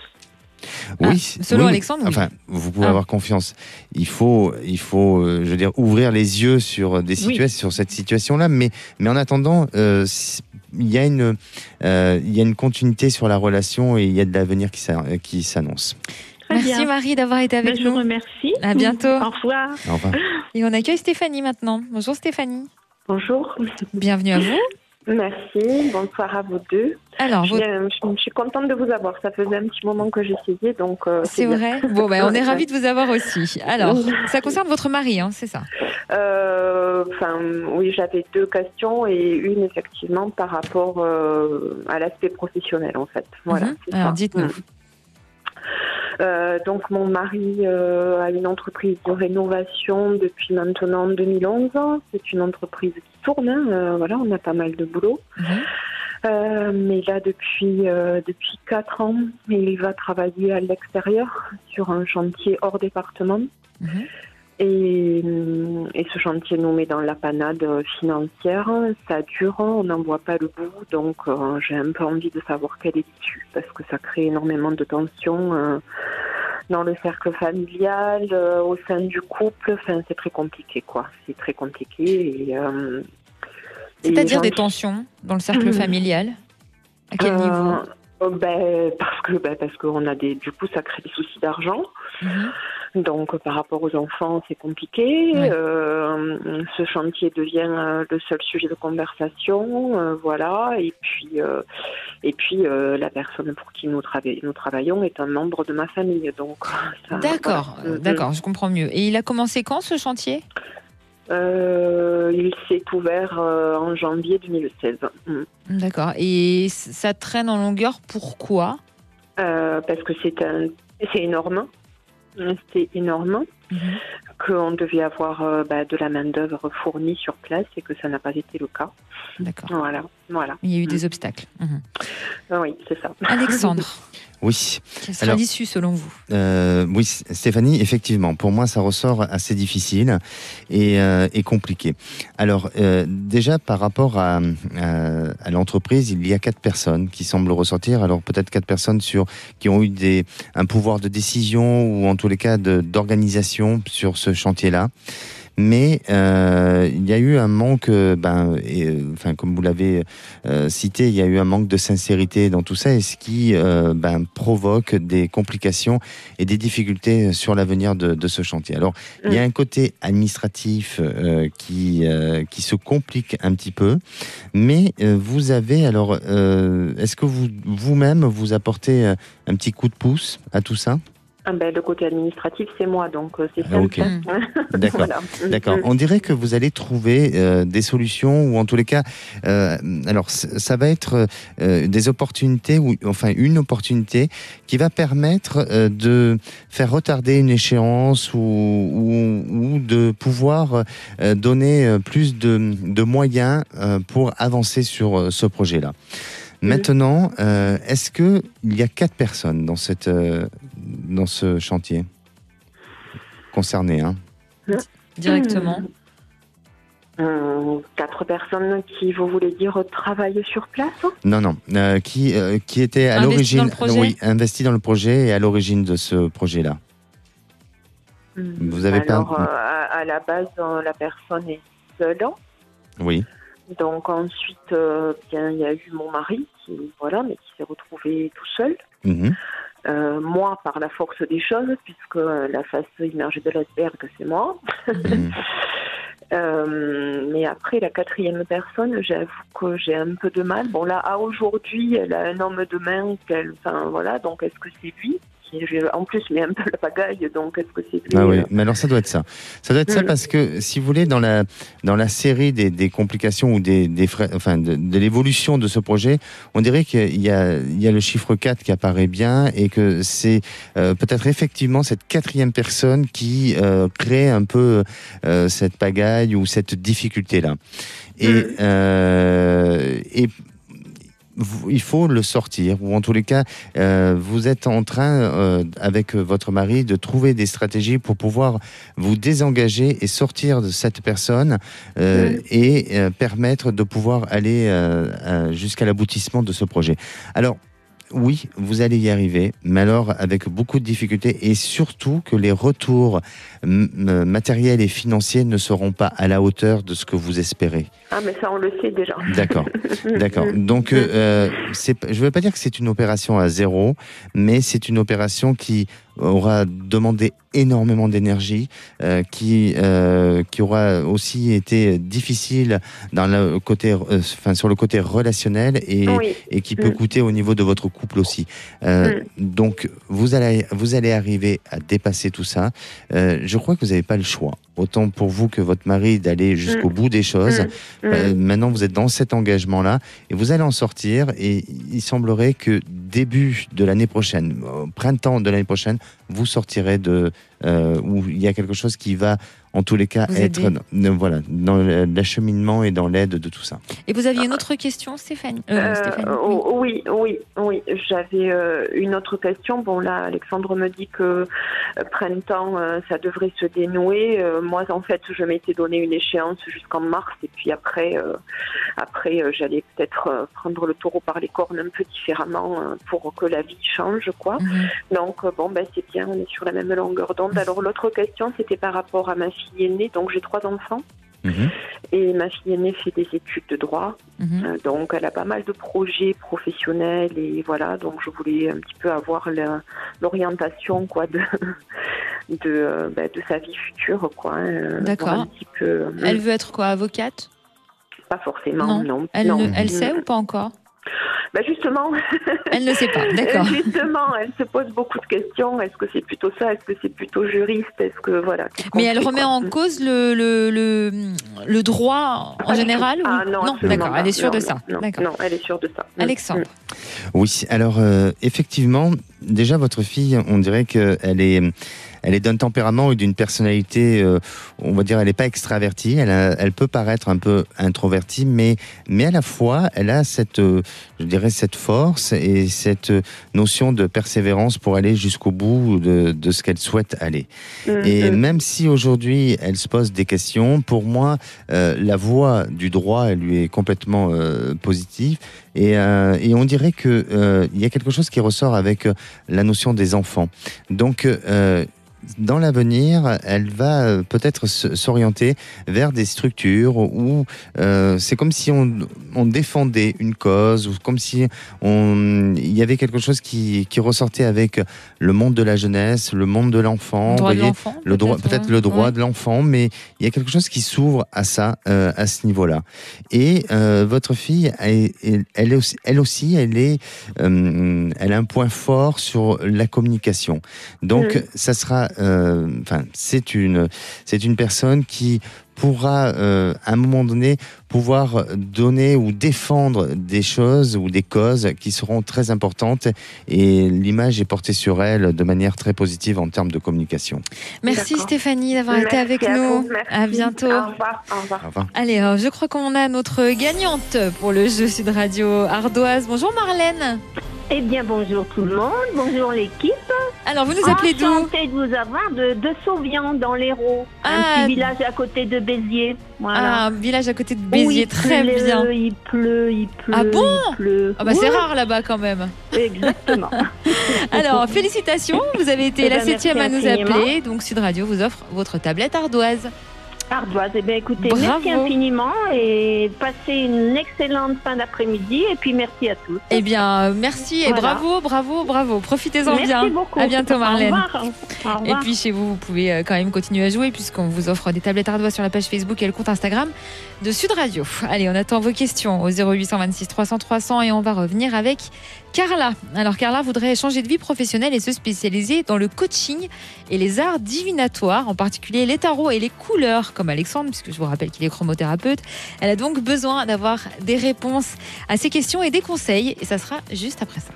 Oui, ah, selon oui, Alexandre, oui. Enfin, vous pouvez ah. avoir confiance. Il faut, il faut, euh, je veux dire, ouvrir les yeux sur des situations, oui. sur cette situation-là. Mais, mais en attendant, euh, il y a une, euh, il y a une continuité sur la relation et il y a de l'avenir qui, qui s'annonce. Très Merci bien. Marie d'avoir été avec ben, nous. Je vous remercie. À bientôt. Au revoir. Au revoir. Et on accueille Stéphanie maintenant. Bonjour Stéphanie. Bonjour. Bienvenue à vous. Merci, bonsoir à vous deux. Alors, je, vous... je, je suis contente de vous avoir. Ça faisait un petit moment que j'essayais, donc. Euh, c'est, c'est vrai. Bon, ben, on est ravis de vous avoir aussi. Alors, ça concerne votre mari, hein, c'est ça? euh, Enfin, oui, j'avais deux questions et une effectivement par rapport euh, à l'aspect professionnel, en fait. Voilà. Mm-hmm. C'est Alors, ça. dites-nous. Mm. Euh, donc mon mari euh, a une entreprise de rénovation depuis maintenant deux mille onze. C'est une entreprise qui tourne, hein. euh, voilà, on a pas mal de boulot. Mmh. Euh, mais là depuis euh, depuis quatre ans, il va travailler à l'extérieur sur un chantier hors département. Mmh. Et, et ce chantier nous met dans la panade financière. Ça dure, on n'en voit pas le bout, donc euh, j'ai un peu envie de savoir quelle est l'issue, parce que ça crée énormément de tensions euh, dans le cercle familial, euh, au sein du couple. Enfin, c'est très compliqué, quoi. C'est très compliqué. Et, euh, C'est-à-dire et des tensions dans le cercle mmh. familial? À quel euh, niveau? Ben, parce que ben, parce qu'on a des, du coup, ça crée des soucis d'argent. Mmh. Donc, par rapport aux enfants, c'est compliqué. Ouais. Euh, ce chantier devient euh, le seul sujet de conversation, euh, voilà. Et puis, euh, et puis, euh, la personne pour qui nous, trava- nous travaillons est un membre de ma famille. Donc, ça, d'accord, voilà. D'accord, je comprends mieux. Et il a commencé quand ce chantier? Euh, il s'est ouvert euh, en janvier deux mille seize. Mm. D'accord. Et ça traîne en longueur, pourquoi? euh, Parce que c'est, un, c'est énorme. C'était énorme. Mm-hmm. Qu'on devait avoir euh, bah, de la main-d'œuvre fournie sur place et que ça n'a pas été le cas. D'accord. Voilà. voilà. Il y a eu mm. des obstacles. Mm-hmm. Oui, c'est ça. Alexandre. Oui. Quelle sera Alors, l'issue selon vous? euh, Oui, Stéphanie, effectivement, pour moi, ça ressort assez difficile et, euh, et compliqué. Alors, euh, déjà, par rapport à, à, à l'entreprise, il y a quatre personnes qui semblent ressortir. Alors, peut-être quatre personnes sur, qui ont eu des, un pouvoir de décision ou en tous les cas de, d'organisation sur ce chantier-là. Mais euh, il y a eu un manque, ben, et, enfin, comme vous l'avez euh, cité, il y a eu un manque de sincérité dans tout ça, et ce qui euh, ben, provoque des complications et des difficultés sur l'avenir de, de ce chantier. Alors, mmh. il y a un côté administratif euh, qui euh, qui se complique un petit peu, mais euh, vous avez alors, euh, est-ce que vous vous-même vous apportez un petit coup de pouce à tout ça? Ah ben, le côté administratif, c'est moi, donc euh, c'est Ah, simple. ok. Mmh. D'accord. Voilà. D'accord. Mmh. On dirait que vous allez trouver euh, des solutions, ou en tous les cas, euh, alors c- ça va être euh, des opportunités, ou enfin une opportunité qui va permettre euh, de faire retarder une échéance, ou, ou, ou de pouvoir euh, donner euh, plus de, de moyens euh, pour avancer sur euh, ce projet-là. Maintenant, euh, est-ce que il y a quatre personnes dans cette euh, dans ce chantier concernées, hein? Directement. Mmh. Quatre personnes qui, vous voulez dire, travaillent sur place? Non, non, euh, qui euh, qui était à Investi l'origine, dans le projet. oui, investi dans le projet et à l'origine de ce projet-là. Mmh. Vous avez Alors, pas, euh, à, à la base, euh, la personne est seule. oui, Donc ensuite, euh, bien, il y a eu mon mari qui, voilà, mais qui s'est retrouvé tout seul. mhm, Euh, moi, par la force des choses, puisque euh, la face immergée de l'iceberg, c'est moi. mhm. Euh, mais après, la quatrième personne, j'avoue que j'ai un peu de mal. Bon, là, à aujourd'hui, elle a un homme de main, qu'elle, enfin, voilà, donc est-ce que c'est lui qui, en plus, met un peu la pagaille, donc est-ce que c'est lui? Ah oui, euh, mais alors ça doit être ça. Ça doit être ça Mm. parce que, si vous voulez, dans la dans la série des, des complications ou des, des frais, enfin de, de l'évolution de ce projet, on dirait qu'il y a il y a le chiffre quatre qui apparaît bien, et que c'est euh, peut-être effectivement cette quatrième personne qui euh, crée un peu euh, cette pagaille ou cette difficulté là. Et Mm. euh, et vous- il faut le sortir, ou en tous les cas, euh, vous êtes en train, euh, avec votre mari, de trouver des stratégies pour pouvoir vous désengager et sortir de cette personne, euh, Mm. et euh, permettre de pouvoir aller euh, euh, jusqu'à l'aboutissement de ce projet. Alors, oui, vous allez y arriver, mais alors avec beaucoup de difficultés, et surtout que les retours m- m- matériels et financiers ne seront pas à la hauteur de ce que vous espérez. Ah, mais ça, on le sait déjà. D'accord, d'accord. Donc, euh, c'est, je ne veux pas dire que c'est une opération à zéro, mais c'est une opération qui aura demandé énormément d'énergie, euh, qui euh, qui aura aussi été difficile dans le côté, euh, enfin sur le côté relationnel, et Oui. et qui peut Mm. coûter au niveau de votre couple aussi. Euh, Donc, vous allez vous allez arriver à dépasser tout ça. Euh, je crois que vous n'avez pas le choix. Autant pour vous que votre mari, d'aller jusqu'au Mm. bout des choses. Mm. Euh, maintenant, vous êtes dans cet engagement-là et vous allez en sortir. Et il semblerait que début de l'année prochaine, au printemps de l'année prochaine, vous sortirez de euh, où il y a quelque chose qui va, en tous les cas, Vous être aider. dans, voilà, dans l'acheminement et dans l'aide de tout ça. Et vous aviez une autre question, Stéphanie, euh, Euh, Stéphanie, oui. oh, oui, oui, oui. J'avais euh, une autre question. Bon, là, Alexandre me dit que euh, printemps, euh, ça devrait se dénouer. Euh, moi, en fait, je m'étais donné une échéance jusqu'en mars, et puis après, euh, après, euh, j'allais peut-être euh, prendre le taureau par les cornes un peu différemment, euh, pour que la vie change, quoi. Mhm. Donc, euh, bon, ben, c'est bien, on est sur la même longueur d'onde. Alors, l'autre question, c'était par rapport à ma fille aînée. Donc, j'ai trois enfants. Mhm. Et ma fille aînée fait des études de droit. Mhm. Euh, donc, elle a pas mal de projets professionnels, et voilà. Donc, je voulais un petit peu avoir la- l'orientation, quoi, de de, euh, bah, de sa vie future, quoi. hein, D'accord. voir un petit peu. euh, Elle veut être quoi, avocate? Pas forcément, Non. non. Elle, non. ne- elle sait ou pas encore? Bah justement. Elle ne sait pas, d'accord. Justement, elle se pose beaucoup de questions. Est-ce que c'est plutôt ça? Est-ce que c'est plutôt juriste? Est-ce que voilà. qu'est-ce qu'on Mais elle fait, remet quoi. en cause le, le, le, le droit en Pas du général tout. ou... Ah non, absolument d'accord, pas. elle est sûre Non, de non, ça. Non, D'accord. non, elle est sûre de ça. Alexandre. Oui, alors euh, effectivement, déjà votre fille, on dirait qu'elle est, elle est d'un tempérament et d'une personnalité, euh, on va dire, elle n'est pas extravertie, elle, a- elle peut paraître un peu introvertie, mais, mais à la fois, elle a cette, euh, je dirais, cette force et cette notion de persévérance pour aller jusqu'au bout de, de ce qu'elle souhaite aller. Mm, Et mm. même si aujourd'hui elle se pose des questions, pour moi, euh, la voie du droit, elle lui est complètement euh, positive. Et, euh, et on dirait que euh, il y a quelque chose qui ressort avec euh, la notion des enfants. Donc, euh, dans l'avenir, elle va euh, peut-être se- s'orienter vers des structures où euh, c'est comme si on, on défendait une cause, ou comme si on, il y avait quelque chose qui, qui ressortait avec le monde de la jeunesse, le monde de l'enfant, Le droit vous de voyez, l'enfant, le droit, peut-être, peut-être ouais. le droit Ouais. de l'enfant, mais il y a quelque chose qui s'ouvre à ça, euh, à ce niveau-là. Et euh, votre fille, elle, elle, elle est aussi, elle aussi, elle est, euh, elle a un point fort sur la communication. Donc, Mhm. ça sera, euh, enfin, c'est une, c'est une personne qui pourra, euh, à un moment donné, pouvoir donner ou défendre des choses ou des causes qui seront très importantes, et l'image est portée sur elle de manière très positive en termes de communication. Merci D'accord. Stéphanie d'avoir été Merci avec à nous. vous, merci. À bientôt. Au revoir. Au revoir. Au revoir. Allez, alors, je crois qu'on a notre gagnante pour le jeu Sud Radio Ardoise. Bonjour Marlène. Eh bien, bonjour tout le monde, bonjour l'équipe. Alors, vous nous appelez d'où? Enchantée de vous avoir de, de Sauvian dans l'Hérault, Ah. un petit village à côté de Béziers. Voilà. Ah, un village à côté de Où Béziers, il très pleut, bien. Il pleut, il pleut. Ah bon il pleut. Ah bah c'est Oui, rare là-bas quand même. Exactement. Alors, félicitations, vous avez été Eh la ben, merci septième à nous infiniment. appeler. Donc, Sud Radio vous offre votre tablette ardoise. Ardoise, eh bien écoutez, Bravo. merci infiniment et passez une excellente fin d'après-midi et puis merci à tous. Eh bien, merci et Voilà. bravo, bravo, bravo. Profitez-en Merci bien. beaucoup. À bientôt Marlène. Au revoir. Au Et revoir. puis chez vous, vous pouvez euh, quand même continuer à jouer puisqu'on vous offre des tablettes ardoises sur la page Facebook et le compte Instagram de Sud Radio. Allez, on attend vos questions au zéro huit cent vingt-six trois cents trois cents et on va revenir avec Carla. Alors Carla voudrait changer de vie professionnelle et se spécialiser dans le coaching et les arts divinatoires, en particulier les tarots et les couleurs, comme Alexandre, puisque je vous rappelle qu'il est chromothérapeute. Elle a donc besoin d'avoir des réponses à ces questions et des conseils, et ça sera juste après ça.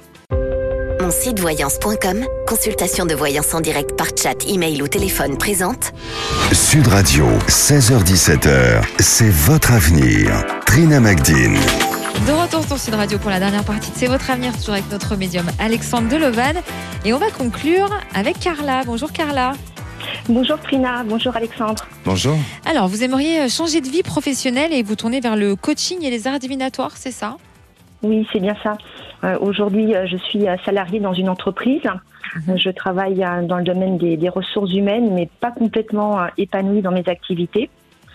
Mon site voyance point com, consultation de voyance en direct par chat, email ou téléphone présente. Sud Radio, seize heures dix-sept heures, c'est votre avenir. Trina Magdine. De retour sur Sud Radio pour la dernière partie de C'est votre avenir, toujours avec notre médium Alexandre Delovan. Et on va conclure avec Carla. Bonjour Carla. Bonjour Trina, bonjour Alexandre. Bonjour. Alors, vous aimeriez changer de vie professionnelle et vous tourner vers le coaching et les arts divinatoires, c'est ça? Oui, c'est bien ça. Euh, Aujourd'hui, euh, je suis euh, salariée dans une entreprise. Mhm. Je travaille euh, dans le domaine des, des ressources humaines, mais pas complètement euh, épanouie dans mes activités.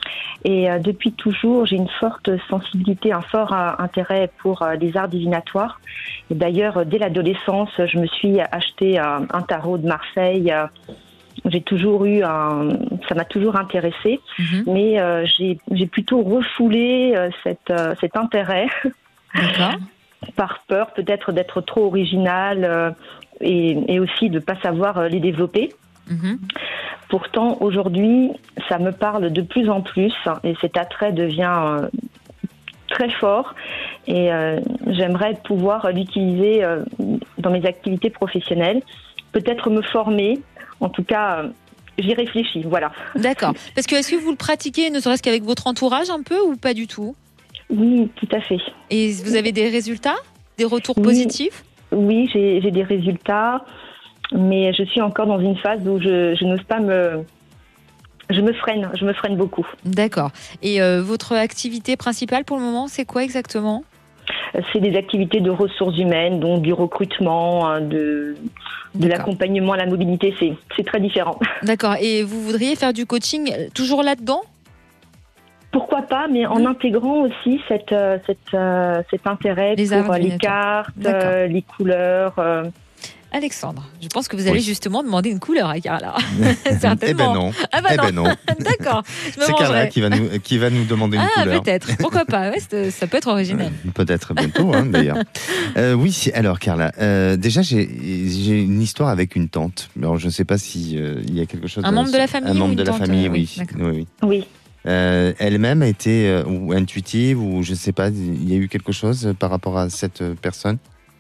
Et euh, depuis toujours, j'ai une forte sensibilité, un fort euh, intérêt pour euh, les arts divinatoires. Et d'ailleurs, euh, dès l'adolescence, je me suis acheté euh, un tarot de Marseille. Euh, j'ai toujours eu un, ça m'a toujours intéressée, Mhm. mais euh, j'ai, j'ai plutôt refoulé euh, cette, euh, cet intérêt D'accord. par peur peut-être d'être trop originale euh, et, et aussi de ne pas savoir euh, les développer. Mhm. Pourtant, aujourd'hui, ça me parle de plus en plus et cet attrait devient euh, très fort et euh, j'aimerais pouvoir l'utiliser euh, dans mes activités professionnelles, peut-être me former, en tout cas, euh, j'y réfléchis, voilà. D'accord. Parce que est-ce que vous le pratiquez, ne serait-ce qu'avec votre entourage un peu ou pas du tout? Oui, tout à fait. Et vous avez des résultats? Des retours Oui. positifs? Oui, j'ai, j'ai des résultats, mais je suis encore dans une phase où je, je n'ose pas me... Je me freine, je me freine beaucoup. D'accord. Et euh, votre activité principale pour le moment, c'est quoi exactement? C'est des activités de ressources humaines, donc du recrutement, hein, de, de D'accord. l'accompagnement à la mobilité, c'est, c'est très différent. D'accord. Et vous voudriez faire du coaching euh, toujours là-dedans? Pourquoi pas, mais en Mhm. intégrant aussi cette, euh, cette, euh, cet intérêt Les arts pour euh, les divinatoires. cartes, D'accord. euh, les couleurs. euh. Alexandre, je pense que vous allez Oui. justement demander une couleur à Carla. Eh Certainement. ben non. Ah bah Eh non. ben non. D'accord. Je me C'est Carla rangerai. qui va nous, qui va nous demander une Ah, couleur. peut-être. Pourquoi pas. Ouais, c'est- ça peut être original. Euh, Peut-être bientôt, hein, d'ailleurs. Euh, oui, si- alors Carla, euh, déjà j'ai j'ai une histoire avec une tante. Alors je ne sais pas si euh, il y a quelque chose. Un membre de la famille Un ou membre une de la tante, famille, euh, oui. oui, d'accord. oui, oui. Oui. Euh, Elle-même a été euh, ou intuitive ou je ne sais pas. Il y a eu quelque chose par rapport à cette personne.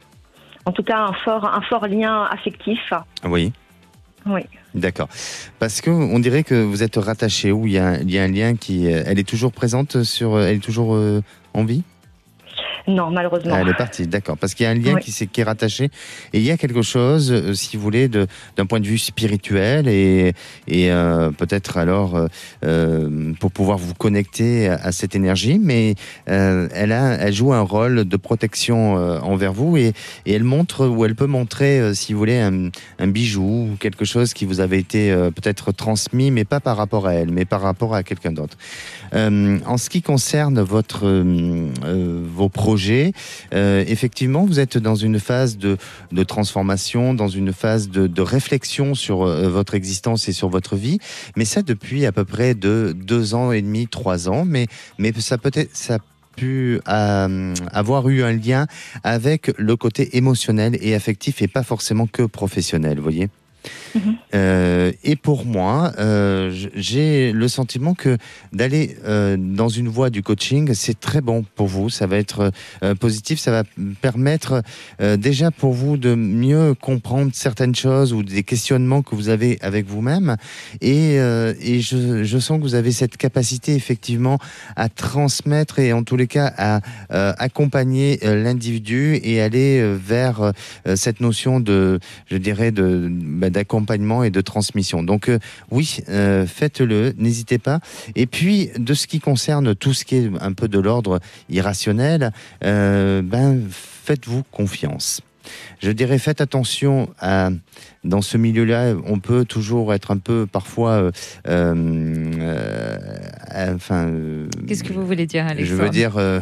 En tout cas, un fort, un fort lien affectif. Oui. Oui. D'accord. Parce que on dirait que vous êtes rattaché ou il y a, il y a un lien qui, euh, elle est toujours présente sur, elle est toujours euh, en vie. Non, malheureusement. Elle est partie, d'accord. Parce qu'il y a un lien oui. qui, s'est, qui est rattaché. Et il y a quelque chose, euh, si vous voulez, de, d'un point de vue spirituel et, et euh, peut-être alors euh, pour pouvoir vous connecter à, à cette énergie. Mais euh, elle, a, elle joue un rôle de protection euh, envers vous et, et elle montre, ou elle peut montrer, euh, si vous voulez, un, un bijou ou quelque chose qui vous avait été euh, peut-être transmis, mais pas par rapport à elle, mais par rapport à quelqu'un d'autre. Euh, en ce qui concerne votre, euh, euh, vos projets, euh, effectivement, vous êtes dans une phase de, de transformation, dans une phase de, de réflexion sur euh, votre existence et sur votre vie, mais ça depuis à peu près de deux ans et demi, trois ans, mais, mais ça peut être... Ça pu euh, avoir eu un lien avec le côté émotionnel et affectif et pas forcément que professionnel, vous voyez. Mmh. Euh, et pour moi, euh, j'ai le sentiment que d'aller euh, dans une voie du coaching, c'est très bon pour vous. Ça va être euh, positif, ça va permettre euh, déjà pour vous de mieux comprendre certaines choses ou des questionnements que vous avez avec vous-même. Et, euh, et je, je sens que vous avez cette capacité effectivement à transmettre et en tous les cas à euh, accompagner euh, l'individu et aller euh, vers euh, cette notion de, je dirais, de bah, d'accompagnement et de transmission. Donc euh, oui, euh, faites-le, n'hésitez pas. Et puis, de ce qui concerne tout ce qui est un peu de l'ordre irrationnel, euh, ben, faites-vous confiance. Je dirais, faites attention à... Dans ce milieu-là, on peut toujours être un peu, parfois... Euh, euh, enfin... Euh, Qu'est-ce que vous voulez dire, Alexandre ? Je veux dire... Euh,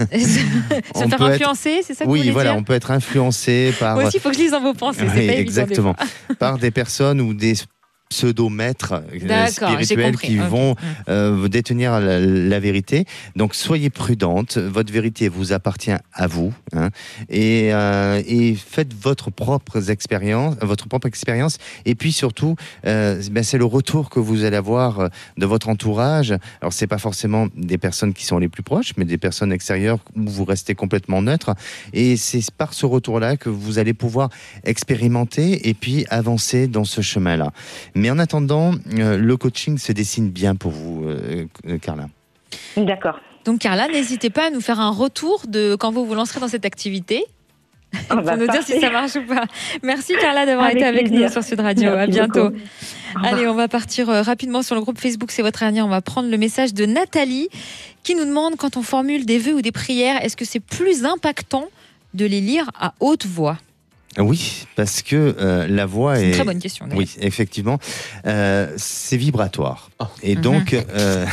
se faire influencer, être, c'est ça que oui, vous voulez voilà, dire ? on peut être influencé par... Moi aussi, il faut que je lise dans vos pensées, oui, c'est pas exactement. évident. Par des personnes ou des... pseudo-maîtres spirituels qui okay. vont euh, vous détenir la, la vérité. Donc soyez prudente, votre vérité vous appartient à vous, hein, et, euh, et faites votre propre expérience, votre propre expérience. Et puis surtout, euh, ben, c'est le retour que vous allez avoir de votre entourage. Alors c'est pas forcément des personnes qui sont les plus proches, mais des personnes extérieures où vous restez complètement neutre. Et c'est par ce retour-là que vous allez pouvoir expérimenter et puis avancer dans ce chemin-là. Mais en attendant, euh, le coaching se dessine bien pour vous, euh, Carla. D'accord. Donc Carla, n'hésitez pas à nous faire un retour de quand vous vous lancerez dans cette activité. Oh, bah, pour nous parfait. dire si ça marche ou pas. Merci Carla d'avoir avec été avec plaisir. nous sur Sud Radio. Merci à bientôt. Allez, on va partir euh, rapidement sur le groupe Facebook C'est votre avenir. On va prendre le message de Nathalie qui nous demande, quand on formule des vœux ou des prières, est-ce que c'est plus impactant de les lire à haute voix ? Oui, parce que euh, la voix c'est est... une très bonne question. D'ailleurs. Oui, effectivement. Euh, c'est vibratoire. Oh. Et donc... Mm-hmm. euh,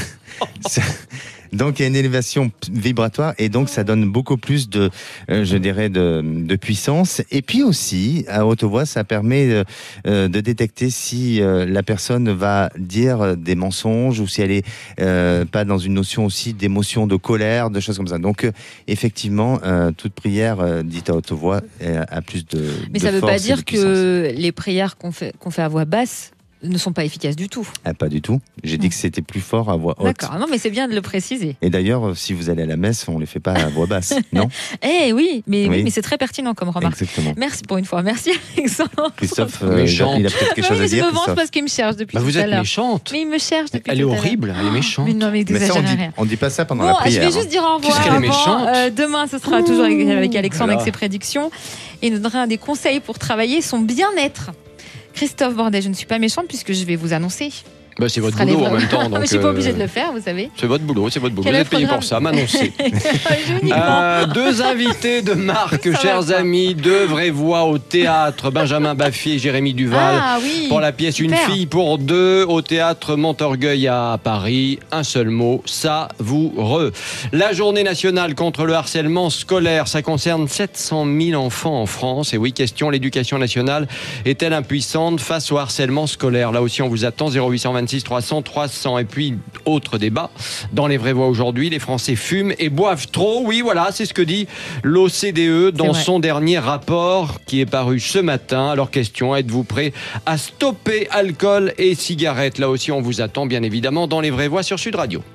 Donc il y a une élévation vibratoire et donc ça donne beaucoup plus de, euh, je dirais, de, de puissance. Et puis aussi, à haute voix, ça permet de, euh, de détecter si euh, la personne va dire des mensonges ou si elle est euh, pas dans une notion aussi d'émotion, de colère, de choses comme ça. Donc euh, effectivement, euh, toute prière euh, dite à haute voix a plus de Mais de ça ne veut pas dire que les prières qu'on fait, qu'on fait à voix basse ne sont pas efficaces du tout. Ah, pas du tout. J'ai mmh. dit que c'était plus fort à voix haute. D'accord, non mais c'est bien de le préciser. Et d'ailleurs, si vous allez à la messe, on ne les fait pas à voix basse, non ? Eh oui, mais, oui. oui, mais c'est très pertinent comme remarque. Exactement. Merci pour une fois. Merci Alexandre. Christophe, euh, il, a, il a peut-être quelque chose oui, à dire. Je me venge parce qu'il me cherche depuis bah tout vous à l'heure. Vous êtes méchante. Mais il me cherche depuis elle tout à l'heure. Elle est horrible, elle est méchante. Mais non, mais n'exagérez rien. On ne dit pas ça pendant bon, la prière. Je vais juste dire au revoir. Qu'est-ce qu'elle est méchante euh, Demain, ce sera toujours avec Alexandre voilà. avec ses prédictions. Et il nous donnera des conseils pour travailler son bien-être. Christophe Bordet, je ne suis pas méchante puisque je vais vous annoncer. Bah, c'est votre boulot en même temps. Donc je ne suis pas obligée de le faire, vous savez. C'est votre boulot, c'est votre boulot. Quel vous êtes payé pour ça, m'annoncer. euh, deux invités de marque, chers amis, deux vraies voix au théâtre. Benjamin Baffy et Jérémy Duval. Ah, oui, pour la pièce super. Une fille pour deux au théâtre Montorgueil à Paris. Un seul mot, savoureux. La journée nationale contre le harcèlement scolaire, ça concerne sept cent mille enfants en France. Et oui, question, l'éducation nationale est-elle impuissante face au harcèlement scolaire ? Là aussi, on vous attend, zéro huit cent vingt-six trois cents trois cents. Et puis, autre débat, dans les vraies voix aujourd'hui, les Français fument et boivent trop. Oui, voilà, c'est ce que dit l'O C D E dans son dernier rapport qui est paru ce matin. Alors, question, êtes-vous prêt à stopper alcool et cigarettes ? Là aussi, on vous attend, bien évidemment, dans les vraies voix sur Sud Radio.